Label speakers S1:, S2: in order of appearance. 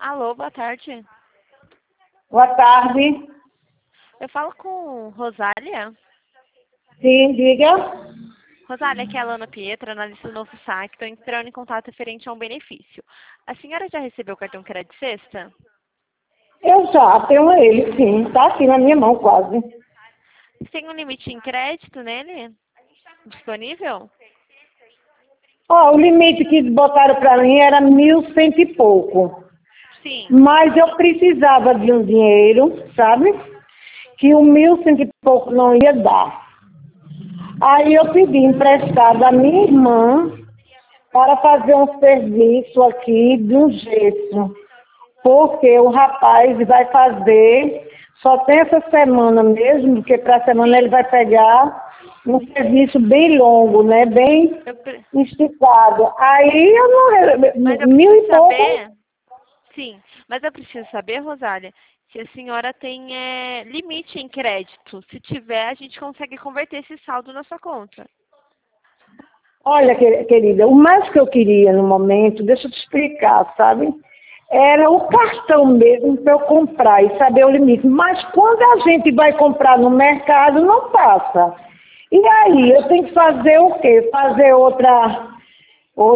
S1: Alô, boa tarde.
S2: Boa tarde.
S1: Eu falo com Rosália.
S2: Sim, diga.
S1: Rosália, aqui é a Alana Pietra, analista do Novo Saque. Estou entrando em contato referente a um benefício. A senhora já recebeu o cartão crédito sexta?
S2: Eu já tenho ele, sim. Está aqui na minha mão quase.
S1: Tem um limite em crédito nele? Disponível?
S2: Ó, o limite que botaram para mim era 1.100 e pouco.
S1: Sim.
S2: Mas eu precisava de um dinheiro, sabe? Que o 1.100 e pouco não ia dar. Aí eu pedi emprestado à minha irmã para fazer um serviço aqui de um gesso. Porque o rapaz vai fazer, só tem essa semana mesmo, porque para a semana ele vai pegar um serviço bem longo, né? Bem esticado. Aí eu
S1: Mas
S2: não.
S1: eu
S2: 1.000
S1: preciso
S2: e pouco.
S1: saber. Sim, mas eu preciso saber, Rosália, se a senhora tem limite em crédito. Se tiver, a gente consegue converter esse saldo na sua conta.
S2: Olha, querida, o mais que eu queria no momento, deixa eu te explicar, sabe? Era o cartão mesmo para eu comprar e saber o limite. Mas quando a gente vai comprar no mercado, não passa. E aí, eu tenho que fazer o quê? Fazer outra